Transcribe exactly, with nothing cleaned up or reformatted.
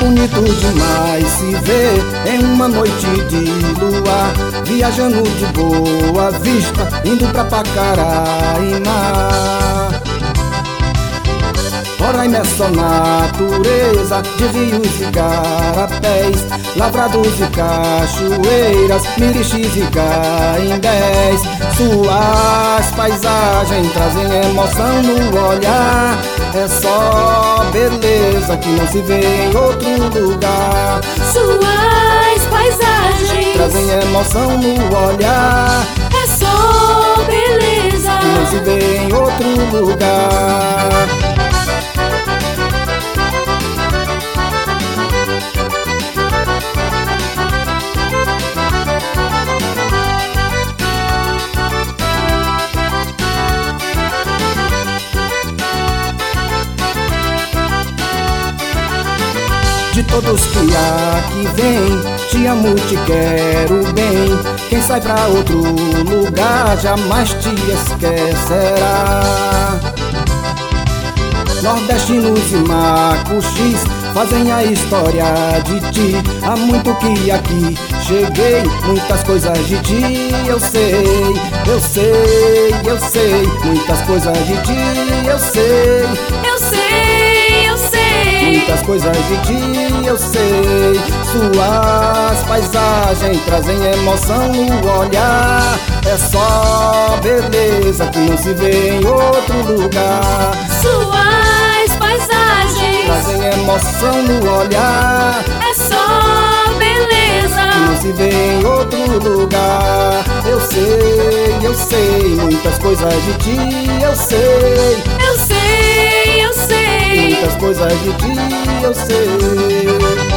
bonito demais se vê em uma noite de lua, viajando de Boa Vista, indo pra Pacaraima. Roraima é só natureza de rios e garapés, lavrados e cachoeiras, mirixis e caimbés. Suas paisagens trazem emoção no olhar, é só beleza que não se vê em outro lugar. Suas paisagens trazem emoção no olhar, é só beleza que não se vê em outro lugar. De todos que aqui vem, te amo, te quero bem. Quem sai pra outro lugar jamais te esquecerá. Nordestinos e macuxis fazem a história de ti. Há muito que aqui cheguei, muitas coisas de ti eu sei. Eu sei, eu sei, muitas coisas de ti eu sei. Eu sei, eu sei, muitas coisas de ti eu sei. Suas paisagens trazem emoção no olhar, é só beleza que não se vê em outro lugar. Suas paisagens trazem emoção no olhar, é só beleza que não se vê em outro lugar. Eu sei, eu sei, muitas coisas de ti eu sei. Eu sei, eu sei, muitas coisas de ti eu sei.